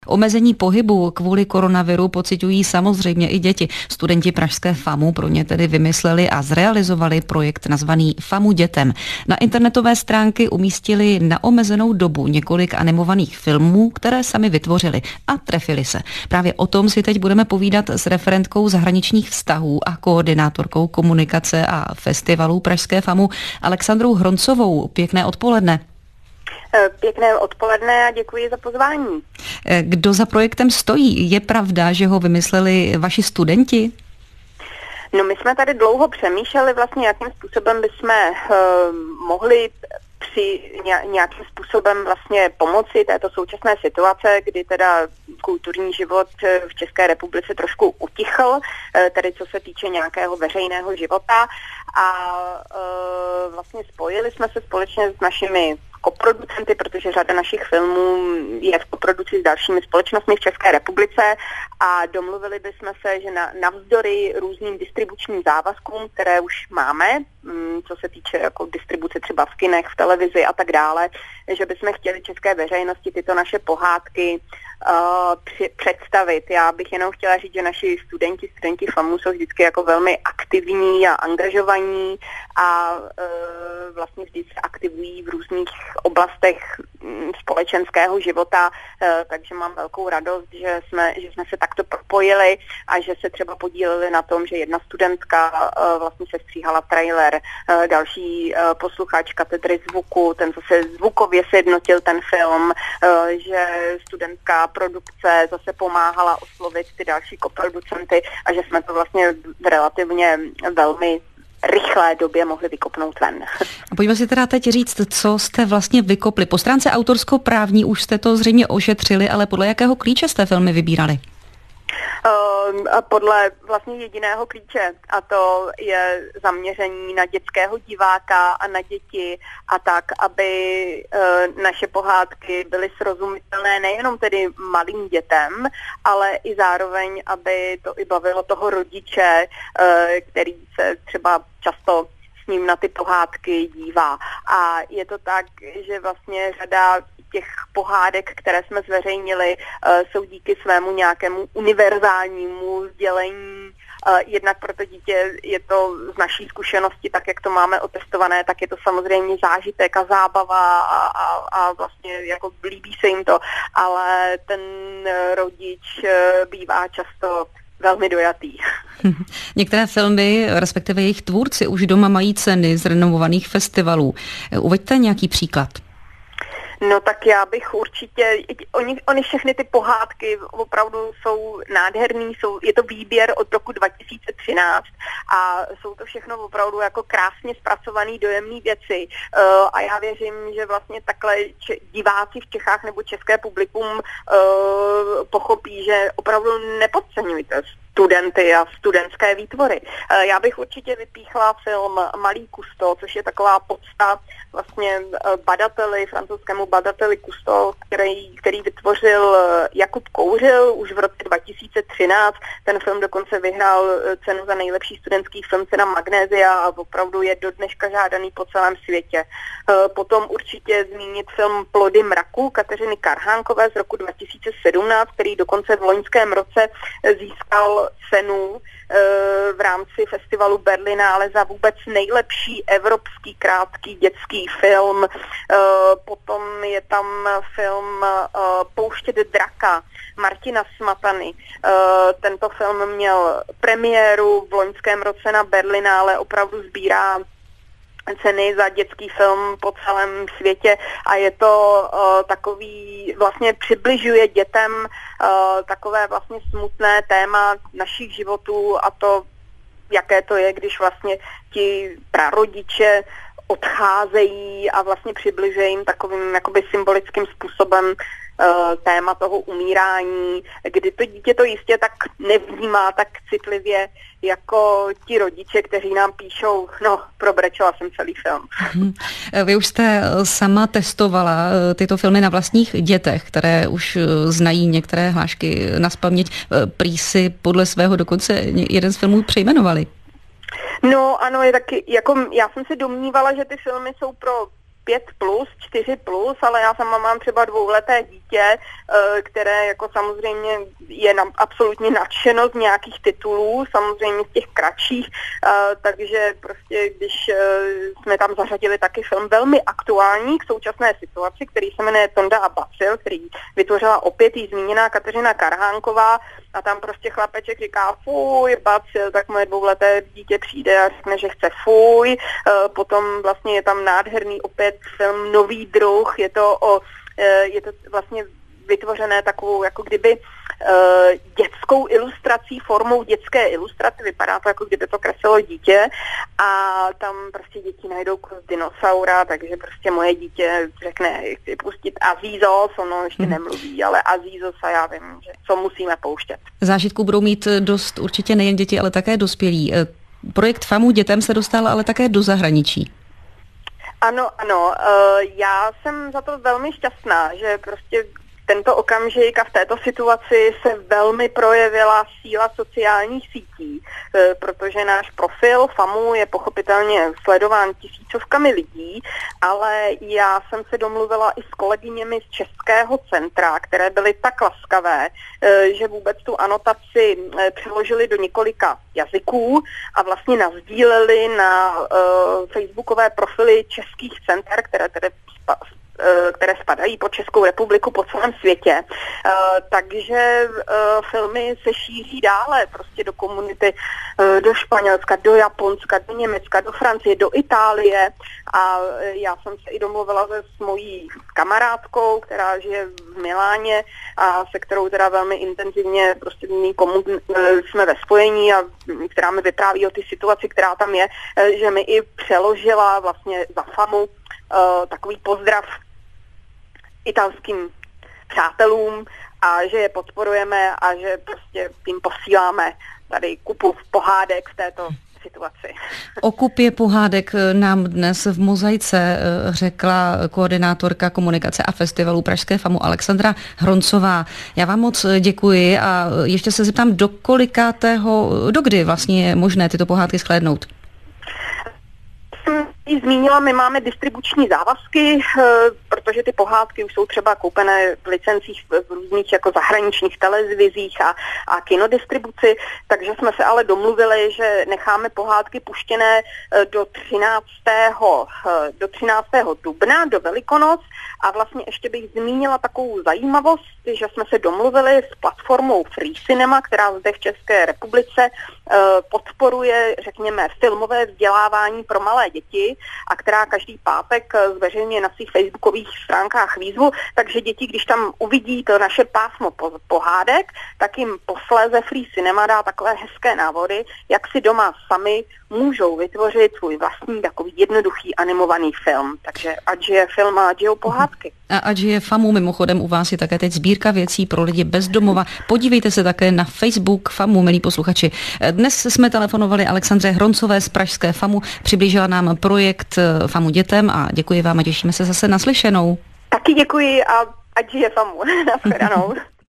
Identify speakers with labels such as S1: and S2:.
S1: Omezení pohybu kvůli koronaviru pociťují samozřejmě i děti. Studenti pražské FAMu pro ně tedy vymysleli a zrealizovali projekt nazvaný FAMu dětem. Na internetové stránky umístili na omezenou dobu několik animovaných filmů, které sami vytvořili a trefili se. Právě o tom si teď budeme povídat s referentkou zahraničních vztahů a koordinátorkou komunikace a festivalů pražské FAMu Alexandrou Hroncovou. Pěkné odpoledne.
S2: Pěkné odpoledne a děkuji za pozvání.
S1: Kdo za projektem stojí? Je pravda, že ho vymysleli vaši studenti?
S2: No, my jsme tady dlouho přemýšleli vlastně, jakým způsobem bychom mohli nějakým způsobem vlastně pomoci této současné situace, kdy teda kulturní život v České republice trošku utichl, tedy co se týče nějakého veřejného života, a vlastně spojili jsme se společně s našimi koproducenty, protože řada našich filmů je v koproduci s dalšími společnostmi v České republice, a domluvili bychom se, že navzdory různým distribučním závazkům, které už máme, co se týče jako distribuce třeba v kinech, v televizi a tak dále, že bychom chtěli české veřejnosti tyto naše pohádky představit. Já bych jenom chtěla říct, že naši studenti FAMu jsou vždycky jako velmi aktivní a angažovaní a vlastně vždy se aktivují v různých oblastech společenského života, takže mám velkou radost, že jsme se takto propojili a že se třeba podíleli na tom, že jedna studentka vlastně se stříhala trailer, další posluchač katedry zvuku, ten zase zvukově sjednotil ten film, že studentka produkce zase pomáhala oslovit ty další koproducenty a že jsme to vlastně v relativně velmi rychlé době mohli vykopnout ven.
S1: Pojďme si teda teď říct, co jste vlastně vykopli. Po stránce autorsko-právní už jste to zřejmě ošetřili, ale podle jakého klíče jste filmy vybírali?
S2: Podle vlastně jediného klíče, a to je zaměření na dětského diváka a na děti, a tak, aby naše pohádky byly srozumitelné nejenom tedy malým dětem, ale i zároveň, aby to i bavilo toho rodiče, který se třeba často s ním na ty pohádky dívá. A je to tak, že vlastně řada těch pohádek, které jsme zveřejnili, jsou díky svému nějakému univerzálnímu sdělení. Jednak pro to dítě je to z naší zkušenosti, tak jak to máme otestované, tak je to samozřejmě zážitek a zábava a vlastně jako líbí se jim to, ale ten rodič bývá často velmi dojatý.
S1: Některé filmy, respektive jejich tvůrci, už doma mají ceny z renomovaných festivalů. Uveďte nějaký příklad.
S2: No tak já bych určitě, oni všechny ty pohádky opravdu jsou nádherný, je to výběr od roku 2013 a jsou to všechno opravdu jako krásně zpracované dojemné věci, a já věřím, že vlastně takhle diváci v Čechách nebo české publikum pochopí, že opravdu nepodceňujte studenty a studentské výtvory. Já bych určitě vypíchla film Malý Kusto, což je taková podsta vlastně francouzskému badateli Kusto, který vytvořil Jakub Kouřil už v roce 2013. Ten film dokonce vyhrál cenu za nejlepší studentský film, cena Magnézia, a opravdu je do dneška žádaný po celém světě. Potom určitě zmínit film Plody mraku Kateřiny Karhánkové z roku 2017, který dokonce v loňském roce získal cenu v rámci festivalu Berlinále za vůbec nejlepší evropský krátký dětský film. Potom je tam film Pouštět draka Martina Smatany. Tento film měl premiéru v loňském roce na Berlinále, opravdu sbírá ceny za dětský film po celém světě a je to takový, vlastně přibližuje dětem takové vlastně smutné téma našich životů, a to, jaké to je, když vlastně ti prarodiče odcházejí, a vlastně přibližuje jim takovým jakoby symbolickým způsobem téma toho umírání, kdy to dítě to jistě tak nevnímá tak citlivě jako ti rodiče, kteří nám píšou, probrečela jsem celý film.
S1: Vy už jste sama testovala tyto filmy na vlastních dětech, které už znají některé hlášky nazpaměť. Prý si podle svého dokonce jeden z filmů přejmenovali.
S2: No ano, je taky, jako já jsem si domnívala, že ty filmy jsou pro 5+, 4+, ale já sama mám třeba 2leté dítě, které jako samozřejmě je absolutně nadšeno z nějakých titulů, samozřejmě z těch kratších, takže prostě když jsme tam zařadili taky film velmi aktuální k současné situaci, který se jmenuje Tonda a Bacil, který vytvořila opět jí zmíněná Kateřina Karhánková, a tam prostě chlapeček říká fuj, Bacil, tak moje 2leté dítě přijde a řekne, že chce fuj. Potom vlastně je tam nádherný opět film Nový druh, je to vlastně vytvořené takovou jako kdyby dětskou ilustrací, formou dětské ilustrace, vypadá to jako kdyby to kreslilo dítě a tam prostě děti najdou kus dinosaura, takže prostě moje dítě řekne, chci pustit Azizos, ono ještě nemluví, ale Azizos a já vím, že co musíme pouštět.
S1: Zážitků budou mít dost určitě nejen děti, ale také dospělí. Projekt FAMU dětem se dostal ale také do zahraničí.
S2: Ano, já jsem za to velmi šťastná, že prostě tento okamžik a v této situaci se velmi projevila síla sociálních sítí, protože náš profil FAMU je pochopitelně sledován tisícovkami lidí, ale já jsem se domluvila i s kolegyněmi z Českého centra, které byly tak laskavé, že vůbec tu anotaci přeložili do několika jazyků a vlastně nasdíleli na facebookové profily českých center, které spadají pod Českou republiku po celém světě. Takže filmy se šíří dále prostě do komunity, do Španělska, do Japonska, do Německa, do Francie, do Itálie a já jsem se i domluvila s mojí kamarádkou, která žije v Miláně a se kterou teda velmi intenzivně prostě jsme ve spojení a která mi vypráví o té situaci, která tam je, že mi i přeložila vlastně za FAMU takový pozdrav italským přátelům a že je podporujeme a že prostě jim posíláme tady kupu pohádek v této situaci.
S1: O kupě pohádek nám dnes v Mozaice řekla koordinátorka komunikace a festivalů Pražské FAMU Alexandra Hroncová. Já vám moc děkuji a ještě se zeptám, do kdy vlastně je možné tyto pohádky shlédnout?
S2: Zmínila, my máme distribuční závazky, protože ty pohádky už jsou třeba koupené v licencích v různých jako zahraničních televizích a kinodistribuci, takže jsme se ale domluvili, že necháme pohádky puštěné do 13. dubna, do Velikonoc a vlastně ještě bych zmínila takovou zajímavost, že jsme se domluvili s platformou Free Cinema, která zde v České republice podporuje, řekněme, filmové vzdělávání pro malé děti a která každý pátek zveřejňuje na svých facebookových stránkách výzvu, takže děti, když tam uvidí to naše pásmo pohádek, tak jim posléze Free Cinema dá takové hezké návody, jak si doma sami můžou vytvořit svůj vlastní takový jednoduchý animovaný film. Takže ať je film a ať žijou pohádky.
S1: A ať je FAMU, mimochodem u vás je také teď sbírka věcí pro lidi bez domova. Podívejte se také na Facebook FAMU, milí posluchači. Dnes jsme telefonovali Alexandře Hroncové z Pražské FAMU, přiblížila nám projekt FAMU dětem a děkuji vám a těšíme se zase naslyšenou.
S2: Taky děkuji a ať žije FAMU. Nashledanou.